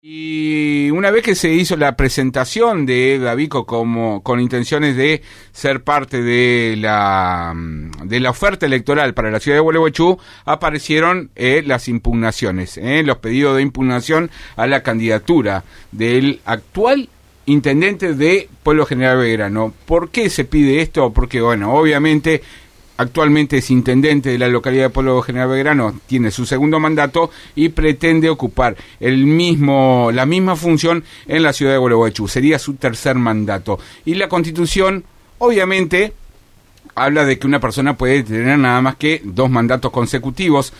Y una vez que se hizo la presentación de Davico como con intenciones de ser parte de la oferta electoral para la ciudad de Gualeguaychú, aparecieron las impugnaciones, los pedidos de impugnación a la candidatura del actual intendente de Pueblo General Belgrano. ¿Por qué se pide esto? Porque, bueno, obviamente actualmente es intendente de la localidad de Pueblo General Belgrano, tiene su segundo mandato y pretende ocupar la misma función en la ciudad de Gualeguaychú. Sería su tercer mandato. Y la Constitución, obviamente, habla de que una persona puede tener nada más que 2 mandatos consecutivos.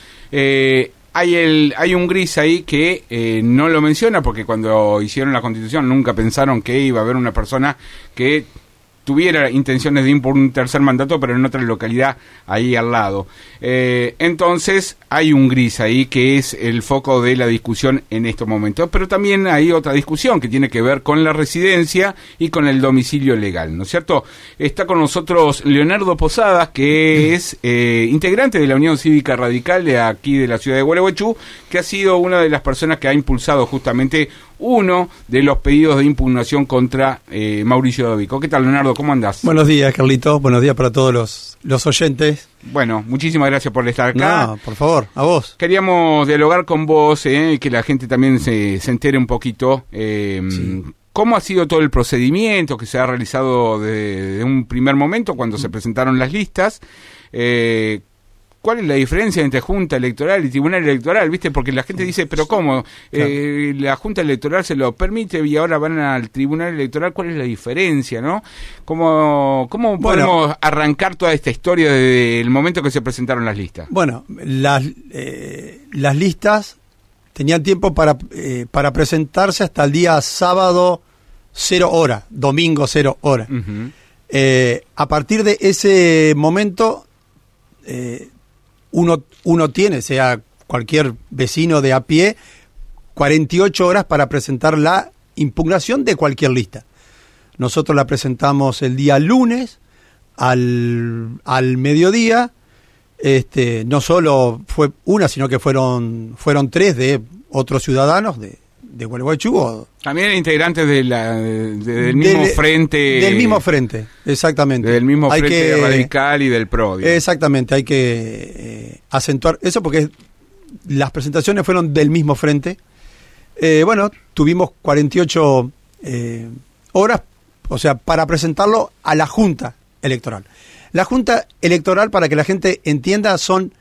Hay un gris ahí que no lo menciona, porque cuando hicieron la Constitución nunca pensaron que iba a haber una persona que tuviera intenciones de ir por un tercer mandato, pero en otra localidad ahí al lado. Entonces hay un gris ahí que es el foco de la discusión en estos momentos. Pero también hay otra discusión que tiene que ver con la residencia y con el domicilio legal, ¿no es cierto? Está con nosotros Leonardo Posadas, que es integrante de la Unión Cívica Radical de aquí de la ciudad de Gualeguaychú, que ha sido una de las personas que ha impulsado justamente uno de los pedidos de impugnación contra Mauricio Davico. ¿Qué tal, Leonardo? ¿Cómo andás? Buenos días, Carlitos. Buenos días para todos los oyentes. Bueno, muchísimas gracias por estar acá. No, por favor, a vos. Queríamos dialogar con vos, y que la gente también se entere un poquito. Sí. ¿Cómo ha sido todo el procedimiento que se ha realizado desde un primer momento cuando se presentaron las listas? ¿Cuál es la diferencia entre Junta Electoral y Tribunal Electoral? ¿Viste? Porque la gente dice, pero ¿cómo? Claro. La Junta Electoral se lo permite y ahora van al Tribunal Electoral. ¿Cuál es la diferencia, no? ¿Cómo podemos arrancar toda esta historia desde el momento que se presentaron las listas? Bueno, las listas tenían tiempo para presentarse hasta el día sábado 0 hora, domingo 0 hora. Uh-huh. A partir de ese momento uno tiene, sea cualquier vecino de a pie, 48 horas para presentar la impugnación de cualquier lista. Nosotros la presentamos el día lunes al mediodía. No solo fue una, sino que fueron 3 de otros ciudadanos de Gualeguaychú. También integrantes del mismo frente. Del mismo frente, exactamente. Del mismo frente radical y del PRO. Digamos. Exactamente, hay que acentuar eso porque las presentaciones fueron del mismo frente. Tuvimos 48 horas, o sea, para presentarlo a la Junta Electoral. La Junta Electoral, para que la gente entienda, son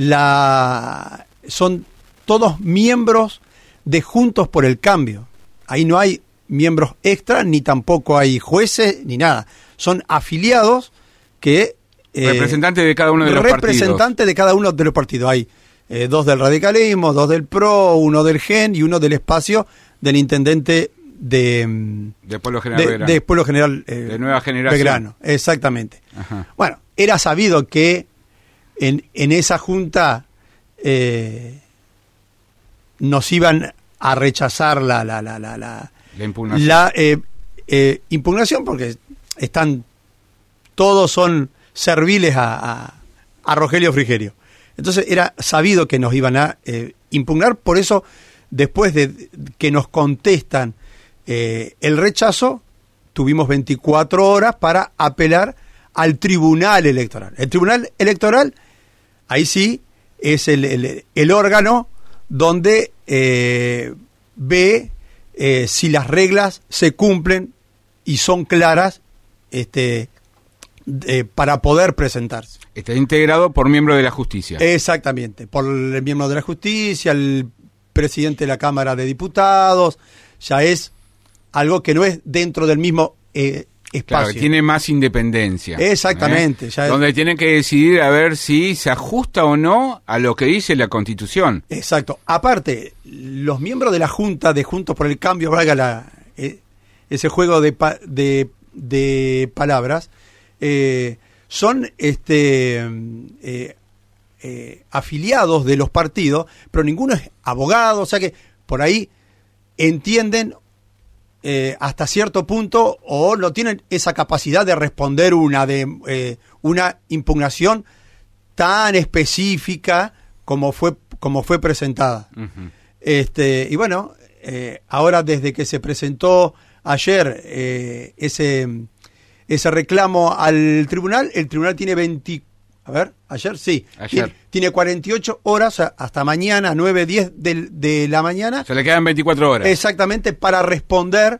todos miembros de Juntos por el Cambio. Ahí no hay miembros extra, ni tampoco hay jueces, ni nada. Son afiliados que... representantes de cada uno de los partidos. Representantes de cada uno de los partidos. Hay 2 del radicalismo, 2 del PRO, 1 del GEN y 1 del espacio del intendente de Pueblo General Belgrano. De Pueblo General de Nueva Generación. Belgrano, exactamente. Ajá. Bueno, era sabido que en esa junta nos iban a rechazar la impugnación porque todos son serviles a Rogelio Frigerio. Entonces era sabido que nos iban a impugnar, por eso después de que nos contestan el rechazo, tuvimos 24 horas para apelar al Tribunal Electoral. El Tribunal Electoral, ahí sí, es el órgano donde ve si las reglas se cumplen y son claras para poder presentarse. Está integrado por miembros de la justicia. Exactamente, por el miembro de la justicia, el presidente de la Cámara de Diputados. Ya es algo que no es dentro del mismo espacio. Claro, tiene más independencia. Exactamente. Ya donde tienen que decidir a ver si se ajusta o no a lo que dice la Constitución. Exacto. Aparte, los miembros de la Junta de Juntos por el Cambio, valga ese juego de palabras, son afiliados de los partidos, pero ninguno es abogado, o sea que por ahí entienden hasta cierto punto o no tienen esa capacidad de responder una impugnación tan específica como fue presentada. Uh-huh. Y bueno, ahora desde que se presentó ayer ese reclamo al tribunal, el tribunal tiene Ayer. Tiene 48 horas hasta mañana, 9, 10 de la mañana. Se le quedan 24 horas. Exactamente, para responder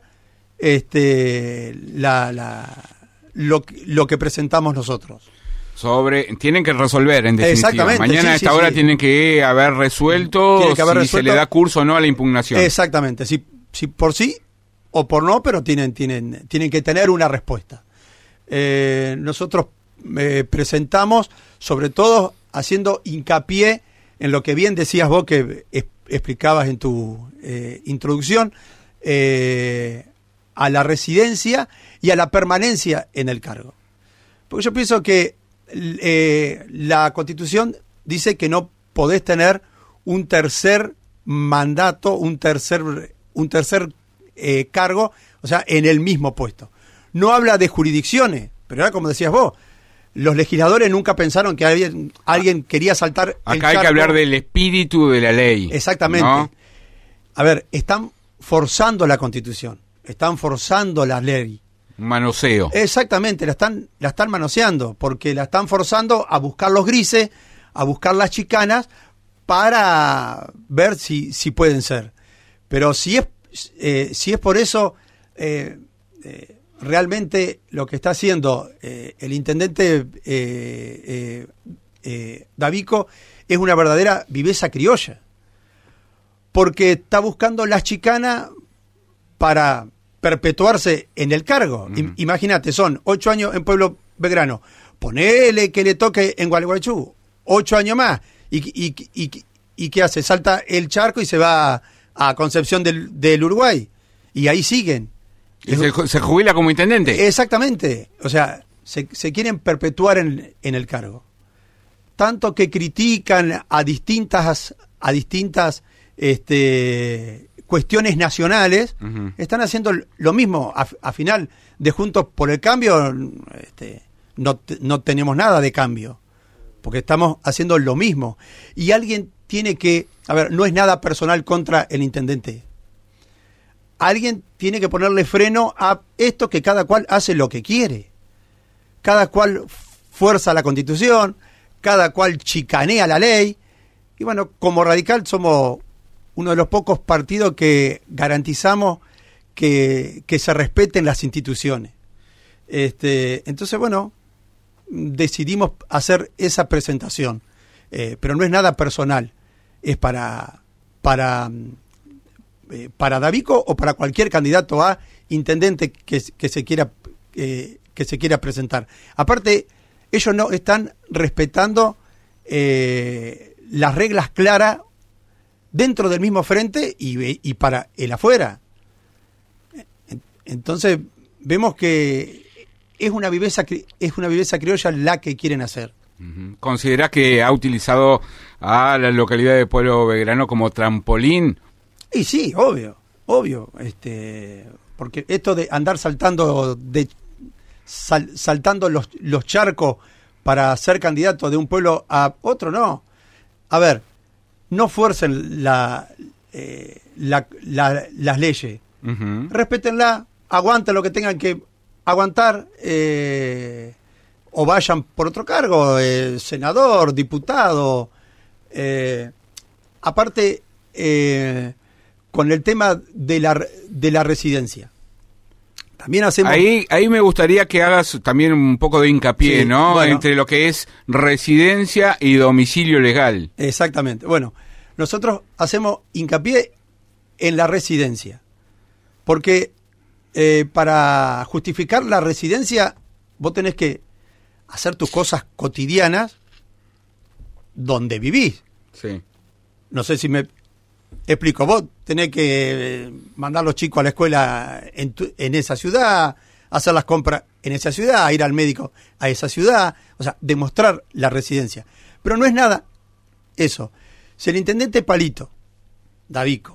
lo que presentamos nosotros. Tienen que resolver, en definitiva. Exactamente, Mañana a esta hora tienen que haber resuelto si se le da curso o no a la impugnación. Exactamente, si por sí o por no, pero tienen que tener una respuesta. Nosotros presentamos, sobre todo haciendo hincapié en lo que bien decías vos, que explicabas en tu introducción, a la residencia y a la permanencia en el cargo. Porque yo pienso que la Constitución dice que no podés tener un tercer mandato, un tercer cargo, o sea, en el mismo puesto. No habla de jurisdicciones, pero era como decías vos, los legisladores nunca pensaron que alguien quería saltar el cargo. Acá hay que hablar del espíritu de la ley. Exactamente. ¿No? A ver, están forzando la Constitución, están forzando la ley. Manoseo. Exactamente, la están manoseando, porque la están forzando a buscar los grises, a buscar las chicanas, para ver si pueden ser. Pero si es por eso, realmente lo que está haciendo el intendente Davico es una verdadera viveza criolla, porque está buscando las chicanas para perpetuarse en el cargo. Imagínate, son 8 años en Pueblo Belgrano, ponele que le toque en Gualeguaychú 8 años más, y ¿qué hace? Salta el charco y se va a Concepción del Uruguay, y ahí siguen. ¿Y se jubila como intendente? Exactamente, o sea, se quieren perpetuar en el cargo. Tanto que critican a distintas cuestiones nacionales, están haciendo lo mismo. A final de Juntos por el Cambio, no tenemos nada de cambio, porque estamos haciendo lo mismo. Y alguien tiene que, no es nada personal contra el intendente. Alguien tiene que ponerle freno a esto, que cada cual hace lo que quiere. Cada cual fuerza la Constitución, cada cual chicanea la ley. Y bueno, como Radical somos uno de los pocos partidos que garantizamos que se respeten las instituciones. Entonces, bueno, decidimos hacer esa presentación. Pero no es nada personal. Es para Davico o para cualquier candidato a intendente que se quiera presentar. Aparte, ellos no están respetando las reglas claras dentro del mismo frente y para el afuera. Entonces vemos que es una viveza criolla la que quieren hacer. ¿Considerás que ha utilizado a la localidad de Pueblo Belgrano como trampolín? Y sí, obvio, porque esto de andar saltando los charcos para ser candidato de un pueblo a otro, no. A ver, no fuercen las leyes, respétenla, aguanten lo que tengan que aguantar, o vayan por otro cargo, senador, diputado. Aparte, con el tema de la residencia. También hacemos... Ahí me gustaría que hagas también un poco de hincapié, sí, ¿no? Bueno, entre lo que es residencia y domicilio legal. Exactamente. Bueno, nosotros hacemos hincapié en la residencia, porque para justificar la residencia vos tenés que hacer tus cosas cotidianas donde vivís. Sí. No sé si me explico. Vos tenés que mandar a los chicos a la escuela en esa ciudad, hacer las compras en esa ciudad, ir al médico a esa ciudad, o sea, demostrar la residencia. Pero no es nada eso. Si el intendente Palito Davico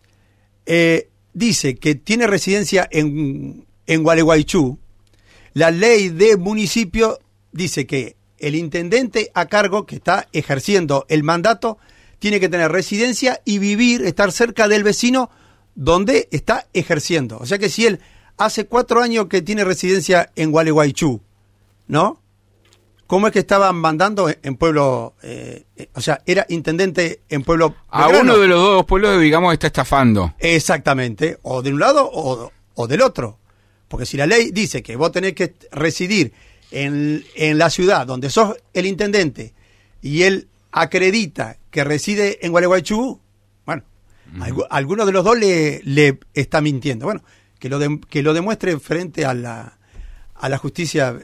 dice que tiene residencia en Gualeguaychú, la ley de municipio dice que el intendente a cargo, que está ejerciendo el mandato, tiene que tener residencia y estar cerca del vecino donde está ejerciendo. O sea que si él hace 4 años que tiene residencia en Gualeguaychú, ¿no? ¿Cómo es que estaban mandando en pueblo, o sea, era intendente en pueblo a Belgrano? uno de los dos pueblos, digamos, está estafando. Exactamente, o de un lado o del otro. Porque si la ley dice que vos tenés que residir en la ciudad donde sos el intendente y él acredita que reside en Gualeguaychú, bueno, alguno de los dos le está mintiendo. Bueno, que lo demuestre frente a la justicia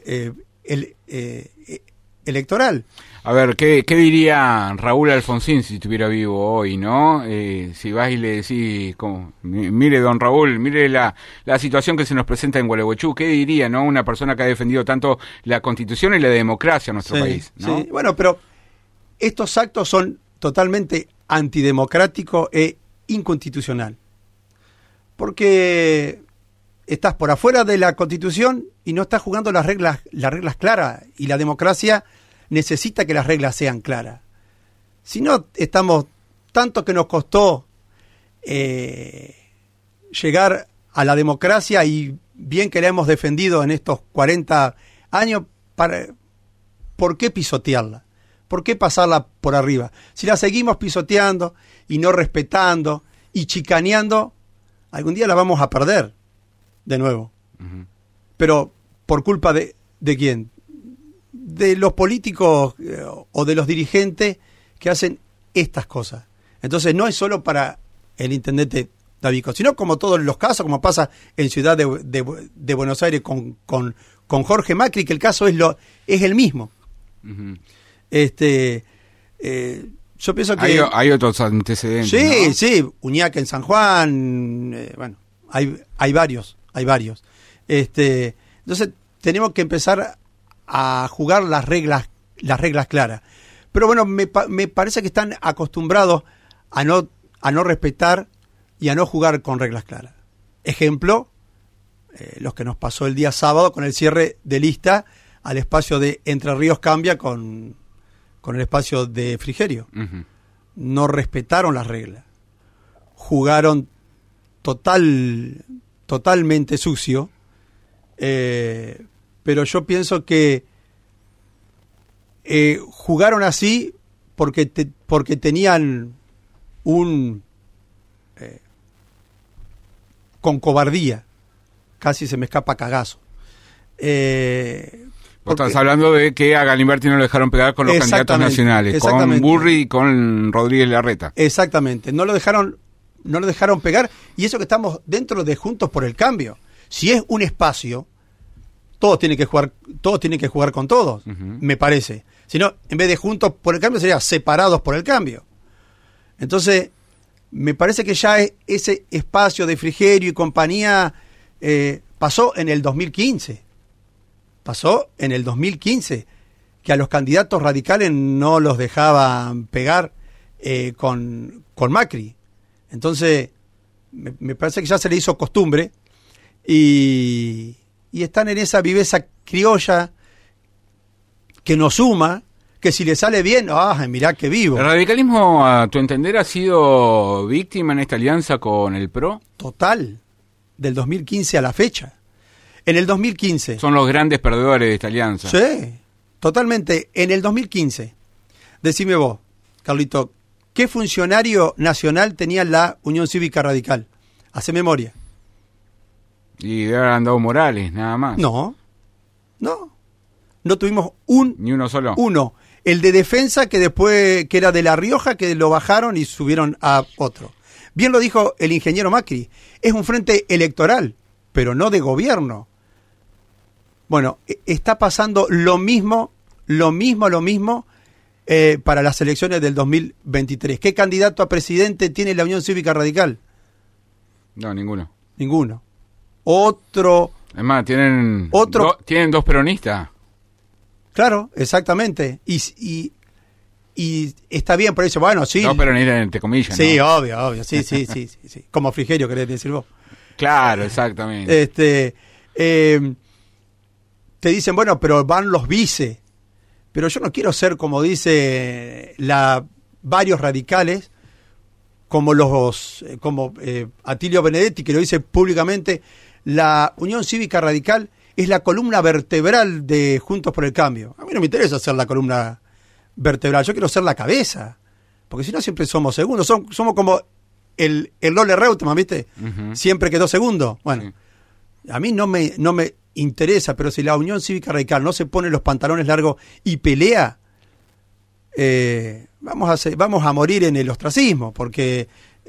electoral. A ver, ¿qué diría Raúl Alfonsín si estuviera vivo hoy, no? Si vas y le decís, mire, don Raúl, mire la situación que se nos presenta en Gualeguaychú, ¿qué diría, no? Una persona que ha defendido tanto la Constitución y la democracia en nuestro país, ¿no? Sí. Bueno, pero estos actos son totalmente antidemocráticos e inconstitucional. Porque estás por afuera de la Constitución y no estás jugando las reglas claras, y la democracia necesita que las reglas sean claras. Si no, estamos, tanto que nos costó llegar a la democracia, y bien que la hemos defendido en estos 40 años, ¿por qué pisotearla? ¿Por qué pasarla por arriba? Si la seguimos pisoteando y no respetando y chicaneando, algún día la vamos a perder de nuevo. Uh-huh. Pero ¿por culpa de quién? De los políticos o de los dirigentes que hacen estas cosas. Entonces no es solo para el intendente Davico, sino como todos los casos, como pasa en Ciudad de Buenos Aires con Jorge Macri, que el caso es el mismo. Uh-huh. Yo pienso que hay otros antecedentes. Sí, ¿no? Sí, Uñaca en San Juan, bueno, hay varios. Entonces tenemos que empezar a jugar las reglas claras. Pero bueno, me parece que están acostumbrados a no respetar y a no jugar con reglas claras. Ejemplo, los que nos pasó el día sábado con el cierre de lista al espacio de Entre Ríos Cambia con el espacio de Frigerio. Uh-huh. No respetaron las reglas. Jugaron totalmente sucio. Pero yo pienso que jugaron así porque tenían con cobardía, casi se me escapa cagazo. Vos estás hablando de que a Galimberti no lo dejaron pegar con los candidatos nacionales, con Burri y con Rodríguez Larreta. Exactamente, no lo dejaron pegar, y eso que estamos dentro de Juntos por el Cambio. Si es un espacio, todos tienen que jugar con todos, uh-huh. Me parece. Si no, en vez de Juntos por el Cambio, sería Separados por el Cambio. Entonces, me parece que ya ese espacio de Frigerio y compañía pasó en el 2015. Que a los candidatos radicales no los dejaban pegar con Macri. Entonces, me parece que ya se le hizo costumbre y están en esa viveza criolla que nos suma, que si le sale bien, mirá que vivo. ¿El radicalismo, a tu entender, ha sido víctima en esta alianza con el PRO? Total, del 2015 a la fecha. En el 2015... Son los grandes perdedores de esta alianza. Sí, totalmente. En el 2015, decime vos, Carlito, ¿qué funcionario nacional tenía la Unión Cívica Radical? Hace memoria. Y debe haber andado Morales, nada más. No tuvimos ni uno solo. Uno, el de defensa, que después, que era de La Rioja, que lo bajaron y subieron a otro. Bien lo dijo el ingeniero Macri, es un frente electoral, pero no de gobierno. Bueno, está pasando lo mismo para las elecciones del 2023. ¿Qué candidato a presidente tiene la Unión Cívica Radical? No, ninguno. Otro. Es más, tienen dos peronistas. Claro, exactamente. Y está bien, por eso, bueno, sí. Dos peronistas, entre comillas, sí, ¿no? obvio, sí. Como Frigerio, querés decir vos. Claro, exactamente. Te dicen, bueno, pero van los vice. Pero yo no quiero ser, como dice varios radicales, como Atilio Benedetti, que lo dice públicamente, la Unión Cívica Radical es la columna vertebral de Juntos por el Cambio. A mí no me interesa ser la columna vertebral, yo quiero ser la cabeza, porque si no siempre somos segundos, somos como el Lola Reutemann, ¿viste? Uh-huh. Siempre quedó segundo. Bueno, sí. A mí no me interesa, pero si la Unión Cívica Radical no se pone los pantalones largos y pelea, vamos a morir en el ostracismo, porque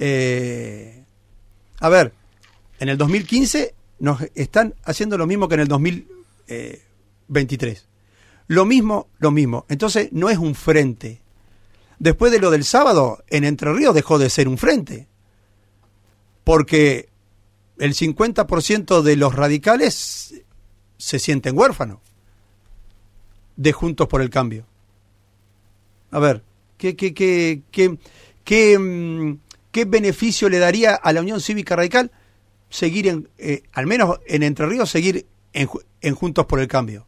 a ver, en el 2015 nos están haciendo lo mismo que en el 2023. Lo mismo. Entonces no es un frente. Después de lo del sábado, en Entre Ríos dejó de ser un frente, porque el 50% de los radicales se sienten huérfanos de Juntos por el Cambio. A ver, ¿qué beneficio le daría a la Unión Cívica Radical seguir al menos en Entre Ríos, seguir en Juntos por el Cambio?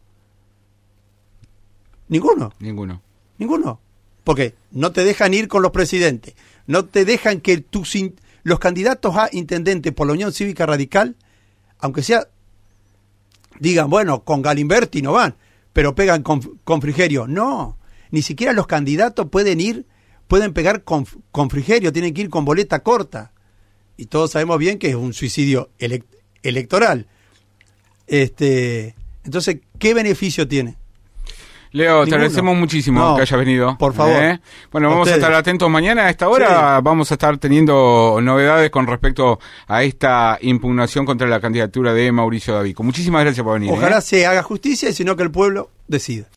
Ninguno. Porque no te dejan ir con los presidentes, no te dejan que los candidatos a intendente por la Unión Cívica Radical, aunque sea, digan, bueno, con Galimberti no van, pero pegan con Frigerio. No, ni siquiera los candidatos pueden pegar con Frigerio, tienen que ir con boleta corta. Y todos sabemos bien que es un suicidio electoral. Entonces, ¿qué beneficio tiene? Leo, te agradecemos muchísimo que hayas venido. Por favor. Bueno, vamos a estar atentos mañana a esta hora. Sí. Vamos a estar teniendo novedades con respecto a esta impugnación contra la candidatura de Mauricio Davico. Muchísimas gracias por venir. Ojalá se haga justicia y si no que el pueblo decida.